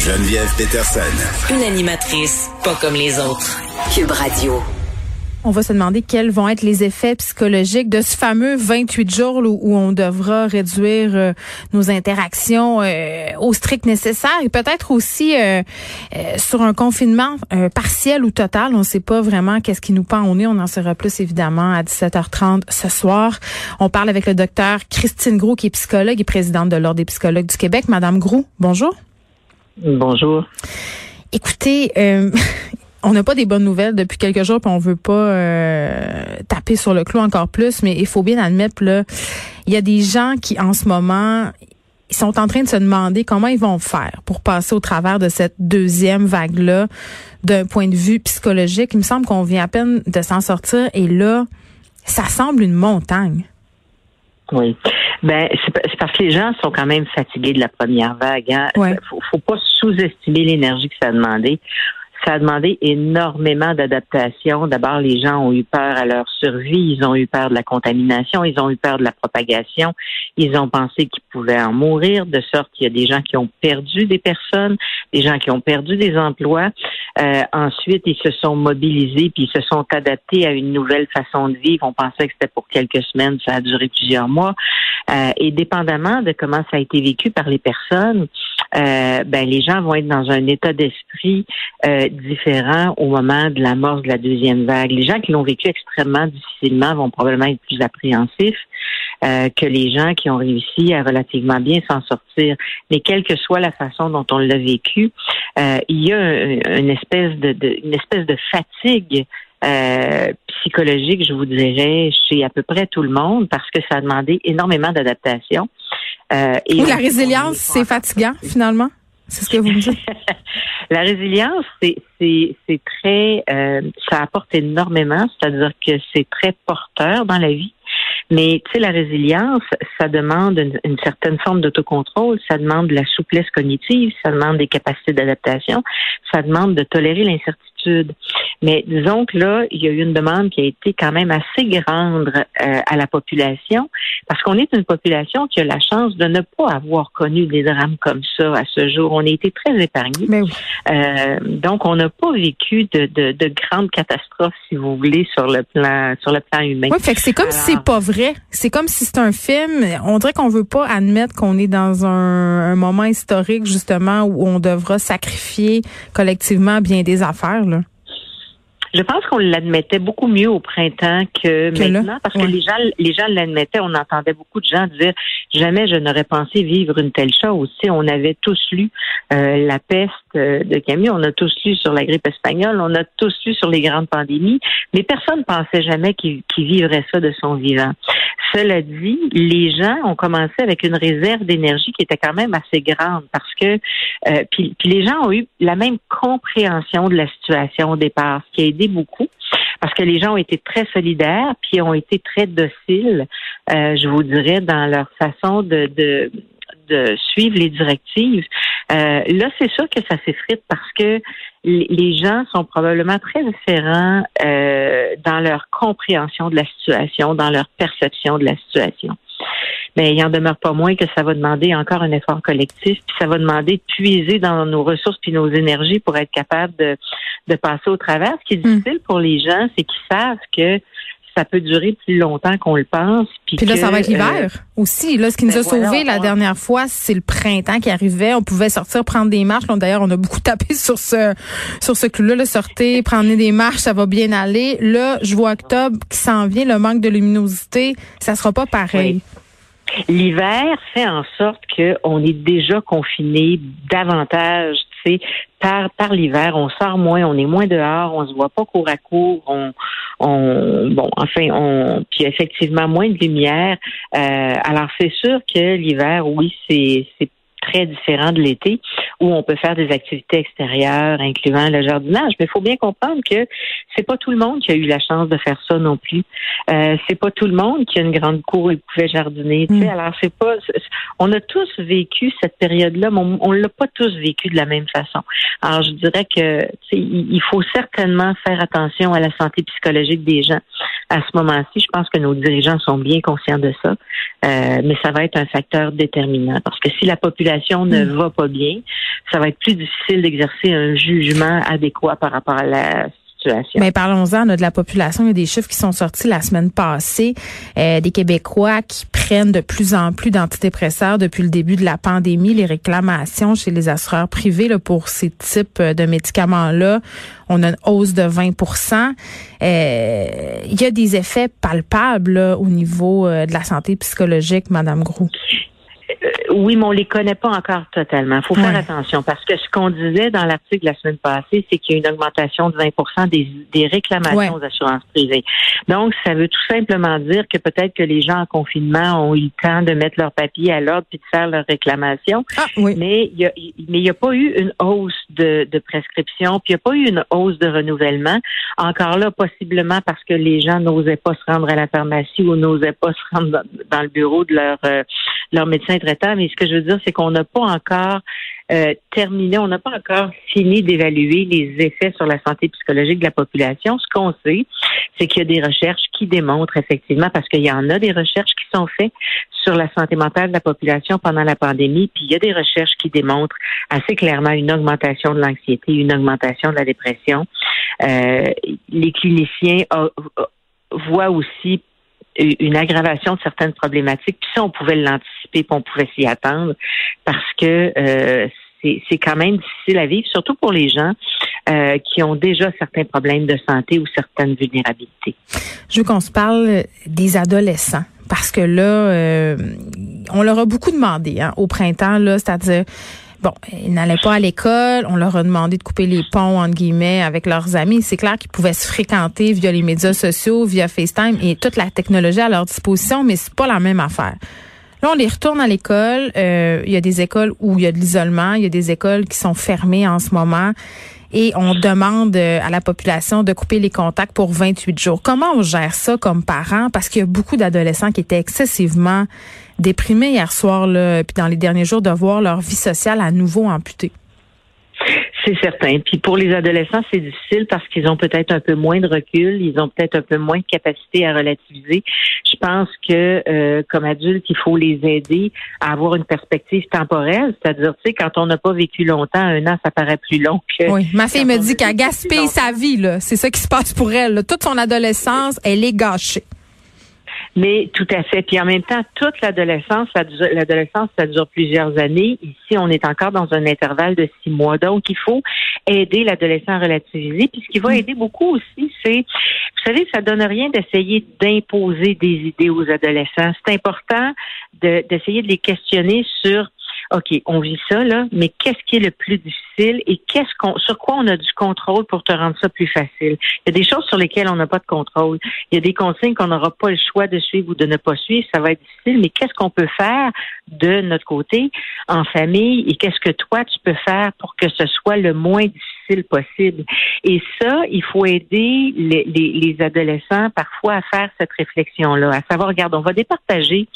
Geneviève Peterson. Une animatrice pas comme les autres. Cube Radio. On va se demander quels vont être les effets psychologiques de ce fameux 28 jours où on devra réduire nos interactions au strict nécessaire et peut-être aussi sur un confinement partiel ou total. On ne sait pas vraiment qu'est-ce qui nous pend au nez. On en saura plus évidemment à 17h30 ce soir. On parle avec le docteur Christine Groux qui est psychologue et présidente de l'Ordre des psychologues du Québec. Madame Groux, bonjour. Bonjour. Écoutez, on n'a pas des bonnes nouvelles depuis quelques jours, puis on veut pas taper sur le clou encore plus, mais il faut bien admettre, là, il y a des gens qui, en ce moment, ils sont en train de se demander comment ils vont faire pour passer au travers de cette deuxième vague-là d'un point de vue psychologique. Il me semble qu'on vient à peine de s'en sortir, et là, ça semble une montagne. Oui. C'est parce que les gens sont quand même fatigués de la première vague. Hein? Ouais. Faut pas sous-estimer l'énergie que ça a demandé. Ça a demandé énormément d'adaptation. D'abord, les gens ont eu peur à leur survie. Ils ont eu peur de la contamination. Ils ont eu peur de la propagation. Ils ont pensé qu'ils pouvaient en mourir, de sorte qu'il y a des gens qui ont perdu des personnes, des gens qui ont perdu des emplois. Ensuite, ils se sont mobilisés puis ils se sont adaptés à une nouvelle façon de vivre. On pensait que c'était pour quelques semaines. Ça a duré plusieurs mois. Et dépendamment de comment ça a été vécu par les personnes, les gens vont être dans un état d'esprit différent au moment de l'amorce de la deuxième vague. Les gens qui l'ont vécu extrêmement difficilement vont probablement être plus appréhensifs que les gens qui ont réussi à relativement bien s'en sortir. Mais quelle que soit la façon dont on l'a vécu, il y a une espèce de fatigue psychologique, je vous dirais, chez à peu près tout le monde, parce que ça a demandé énormément d'adaptation. Et la résilience, c'est fatigant, finalement? C'est ce que vous me dites? La résilience, c'est très, ça apporte énormément, c'est-à-dire que c'est très porteur dans la vie. Mais tu sais, la résilience, ça demande une certaine forme d'autocontrôle, ça demande de la souplesse cognitive, ça demande des capacités d'adaptation, ça demande de tolérer l'incertitude. Mais disons que là, il y a eu une demande qui a été quand même assez grande à la population, parce qu'on est une population qui a la chance de ne pas avoir connu des drames comme ça à ce jour. On a été très épargnés. Mais oui. Donc, on n'a pas vécu de grandes catastrophes, si vous voulez, sur le plan humain. Oui, fait que c'est comme si c'est pas vrai. C'est comme si c'est un film. On dirait qu'on veut pas admettre qu'on est dans un moment historique, justement, où on devra sacrifier collectivement bien des affaires, là. Je pense qu'on l'admettait beaucoup mieux au printemps que maintenant, là? parce que les gens l'admettaient. On entendait beaucoup de gens dire jamais je n'aurais pensé vivre une telle chose. Tu sais, on avait tous lu La peste de Camus, on a tous lu sur la grippe espagnole, on a tous lu sur les grandes pandémies, mais personne ne pensait jamais qu'il vivrait ça de son vivant. Cela dit, les gens ont commencé avec une réserve d'énergie qui était quand même assez grande, parce que puis les gens ont eu la même compréhension de la situation au départ, ce qui a aidé beaucoup, parce que les gens ont été très solidaires, puis ont été très dociles, je vous dirais, dans leur façon de suivre les directives. Là, c'est sûr que ça s'effrite parce que les gens sont probablement très différents dans leur compréhension de la situation, dans leur perception de la situation. Mais il n'en demeure pas moins que ça va demander encore un effort collectif, puis ça va demander de puiser dans nos ressources puis nos énergies pour être capable de passer au travers. Ce qui est difficile pour les gens, c'est qu'ils savent que ça peut durer plus longtemps qu'on le pense. Puis là, ça va être l'hiver aussi. Là, ce qui nous a sauvés la dernière fois, c'est le printemps qui arrivait. On pouvait sortir, prendre des marches. Là, d'ailleurs, on a beaucoup tapé sur ce clou-là. Là, sortez, prenez des marches, ça va bien aller. Là, je vois octobre qui s'en vient, le manque de luminosité, ça sera pas pareil. Oui. L'hiver fait en sorte qu'on est déjà confiné davantage, tu sais, par l'hiver. On sort moins, on est moins dehors, on se voit pas court à court, puis effectivement moins de lumière. Alors c'est sûr que l'hiver, oui, c'est très différent de l'été, où on peut faire des activités extérieures, incluant le jardinage. Mais il faut bien comprendre que c'est pas tout le monde qui a eu la chance de faire ça non plus. C'est pas tout le monde qui a une grande cour et pouvait jardiner. Tu sais, alors on a tous vécu cette période-là, mais on l'a pas tous vécu de la même façon. Alors je dirais que il faut certainement faire attention à la santé psychologique des gens. À ce moment-ci, je pense que nos dirigeants sont bien conscients de ça, mais ça va être un facteur déterminant parce que si la population situation ne va pas bien, ça va être plus difficile d'exercer un jugement adéquat par rapport à la situation. Mais parlons-en de la population. Il y a des chiffres qui sont sortis la semaine passée, des Québécois qui prennent de plus en plus d'antidépresseurs depuis le début de la pandémie. Les réclamations chez les assureurs privés là, pour ces types de médicaments-là, on a une hausse de 20%. Il y a des effets palpables là, au niveau de la santé psychologique, Madame Groux. Oui, mais on les connaît pas encore totalement. Il faut faire attention parce que ce qu'on disait dans l'article de la semaine passée, c'est qu'il y a une augmentation de 20% des réclamations aux assurances privées. Donc, ça veut tout simplement dire que peut-être que les gens en confinement ont eu le temps de mettre leurs papiers à l'ordre puis de faire leurs réclamations. Mais il n'y a pas eu une hausse de prescription, puis il n'y a pas eu une hausse de renouvellement. Encore là, possiblement parce que les gens n'osaient pas se rendre à la pharmacie ou n'osaient pas se rendre dans le bureau de leur médecin traitant. Mais ce que je veux dire, c'est qu'on n'a pas encore terminé, on n'a pas encore fini d'évaluer les effets sur la santé psychologique de la population. Ce qu'on sait, c'est qu'il y a des recherches qui démontrent effectivement, parce qu'il y en a des recherches qui sont faites sur la santé mentale de la population pendant la pandémie, puis il y a des recherches qui démontrent assez clairement une augmentation de l'anxiété, une augmentation de la dépression. Les cliniciens voient aussi une aggravation de certaines problématiques. Puis ça, on pouvait l'anticiper, puis on pouvait s'y attendre parce que c'est quand même difficile à vivre, surtout pour les gens qui ont déjà certains problèmes de santé ou certaines vulnérabilités. Je veux qu'on se parle des adolescents parce que là, on leur a beaucoup demandé au printemps, là, c'est-à-dire bon, ils n'allaient pas à l'école. On leur a demandé de couper les ponts, entre guillemets, avec leurs amis. C'est clair qu'ils pouvaient se fréquenter via les médias sociaux, via FaceTime et toute la technologie à leur disposition, mais c'est pas la même affaire. Là, on les retourne à l'école. Il y a des écoles où il y a de l'isolement. Il y a des écoles qui sont fermées en ce moment. Et on demande à la population de couper les contacts pour 28 jours. Comment on gère ça comme parents? Parce qu'il y a beaucoup d'adolescents qui étaient excessivement déprimés hier soir, là, puis dans les derniers jours, de voir leur vie sociale à nouveau amputée. C'est certain. Puis pour les adolescents, c'est difficile parce qu'ils ont peut-être un peu moins de recul, ils ont peut-être un peu moins de capacité à relativiser. Je pense que comme adultes, il faut les aider à avoir une perspective temporelle, c'est-à-dire, tu sais, quand on n'a pas vécu longtemps, un an, ça paraît plus long que... Oui, ma fille me dit qu'elle gaspille sa vie, là. C'est ça qui se passe pour elle, là. Toute son adolescence, elle est gâchée. Mais tout à fait. Puis en même temps, toute l'adolescence, ça dure plusieurs années. Ici, on est encore dans un intervalle de 6 mois. Donc, il faut aider l'adolescent à relativiser. Puis ce qui va aider beaucoup aussi, c'est, vous savez, ça donne rien d'essayer d'imposer des idées aux adolescents. C'est important d'essayer de les questionner sur OK, on vit ça, là, mais qu'est-ce qui est le plus difficile et sur quoi on a du contrôle pour te rendre ça plus facile? Il y a des choses sur lesquelles on n'a pas de contrôle. Il y a des consignes qu'on n'aura pas le choix de suivre ou de ne pas suivre. Ça va être difficile, mais qu'est-ce qu'on peut faire de notre côté en famille et qu'est-ce que toi, tu peux faire pour que ce soit le moins difficile possible? Et ça, il faut aider les adolescents parfois à faire cette réflexion-là, à savoir, regarde, on va départager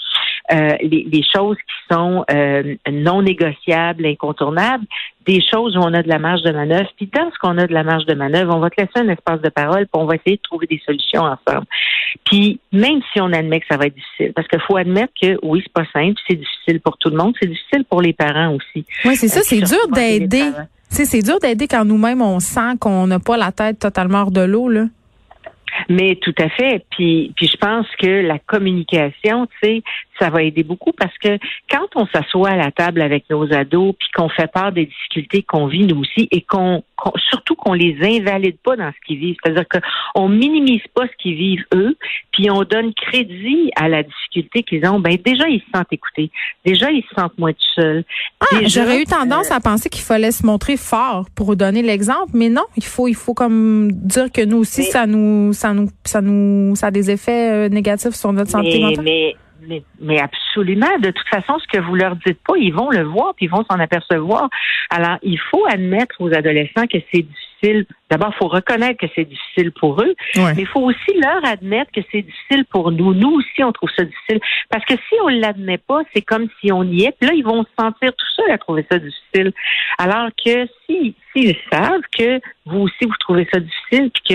les choses qui sont non négociables, incontournables, des choses où on a de la marge de manœuvre. Puis dans ce qu'on a de la marge de manœuvre, on va te laisser un espace de parole, puis on va essayer de trouver des solutions ensemble. Puis même si on admet que ça va être difficile, parce qu'il faut admettre que oui, c'est pas simple, c'est difficile pour tout le monde, c'est difficile pour les parents aussi. Oui, c'est ça, c'est dur d'aider. C'est dur d'aider quand nous-mêmes on sent qu'on n'a pas la tête totalement hors de l'eau, là. Mais tout à fait. Puis je pense que la communication, tu sais, ça va aider beaucoup parce que quand on s'assoit à la table avec nos ados puis qu'on fait part des difficultés qu'on vit nous aussi et surtout qu'on les invalide pas dans ce qu'ils vivent, c'est-à-dire qu'on minimise pas ce qu'ils vivent eux, puis on donne crédit à la difficulté qu'ils ont, ben déjà ils se sentent écoutés, déjà ils se sentent moins tout seuls. J'aurais eu tendance à penser qu'il fallait se montrer fort pour donner l'exemple, mais non, il faut comme dire que nous aussi ça a des effets négatifs sur notre santé mentale. Mais absolument. De toute façon, ce que vous leur dites pas, ils vont le voir puis ils vont s'en apercevoir. Alors, il faut admettre aux adolescents que c'est difficile. D'abord, il faut reconnaître que c'est difficile pour eux, mais il faut aussi leur admettre que c'est difficile pour nous. Nous aussi, on trouve ça difficile. Parce que si on l'admet pas, c'est comme si on y est. Puis là, ils vont se sentir tout seuls à trouver ça difficile. Alors que s'ils savent que vous aussi, vous trouvez ça difficile puis que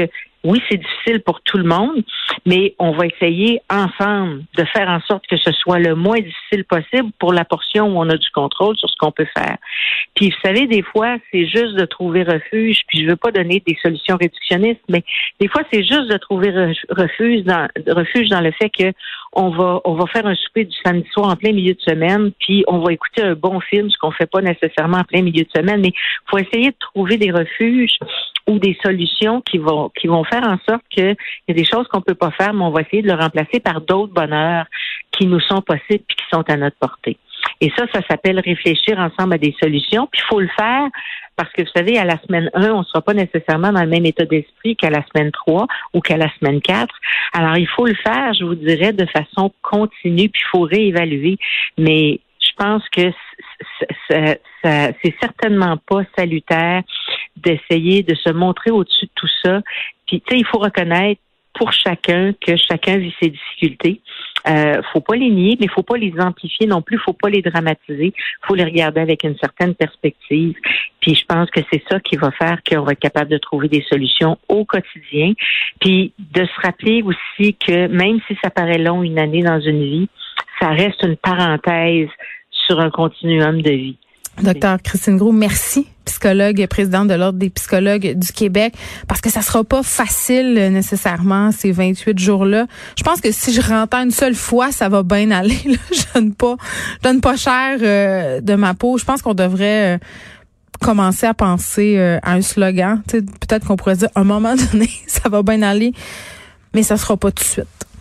Oui, c'est difficile pour tout le monde, mais on va essayer ensemble de faire en sorte que ce soit le moins difficile possible pour la portion où on a du contrôle sur ce qu'on peut faire. Puis, vous savez, des fois, c'est juste de trouver refuge, puis je veux pas donner des solutions réductionnistes, mais des fois, c'est juste de trouver refuge dans le fait que on va faire un souper du samedi soir en plein milieu de semaine, puis on va écouter un bon film, ce qu'on fait pas nécessairement en plein milieu de semaine, mais faut essayer de trouver des refuges ou des solutions qui vont faire en sorte qu'il y a des choses qu'on peut pas faire, mais on va essayer de le remplacer par d'autres bonheurs qui nous sont possibles puis qui sont à notre portée. Et ça s'appelle réfléchir ensemble à des solutions. Puis il faut le faire parce que, vous savez, à la semaine 1, on ne sera pas nécessairement dans le même état d'esprit qu'à la semaine 3 ou qu'à la semaine 4. Alors, il faut le faire, je vous dirais, de façon continue, puis il faut réévaluer. Mais je pense que c'est certainement pas salutaire d'essayer de se montrer au-dessus de tout ça. Puis, tu sais, il faut reconnaître pour chacun que chacun vit ses difficultés. Faut pas les nier, mais faut pas les amplifier non plus, faut pas les dramatiser. Faut les regarder avec une certaine perspective. Puis je pense que c'est ça qui va faire qu'on va être capable de trouver des solutions au quotidien. Puis de se rappeler aussi que même si ça paraît long une année dans une vie, ça reste une parenthèse sur un continuum de vie. Docteur Christine Groux, merci, psychologue, présidente de l'Ordre des psychologues du Québec, parce que ça sera pas facile nécessairement ces 28 jours-là. Je pense que si je rentre une seule fois, ça va bien aller. Là. Je donne pas cher de ma peau. Je pense qu'on devrait commencer à penser à un slogan. Peut-être qu'on pourrait dire, à un moment donné, ça va bien aller, mais ça sera pas tout de suite.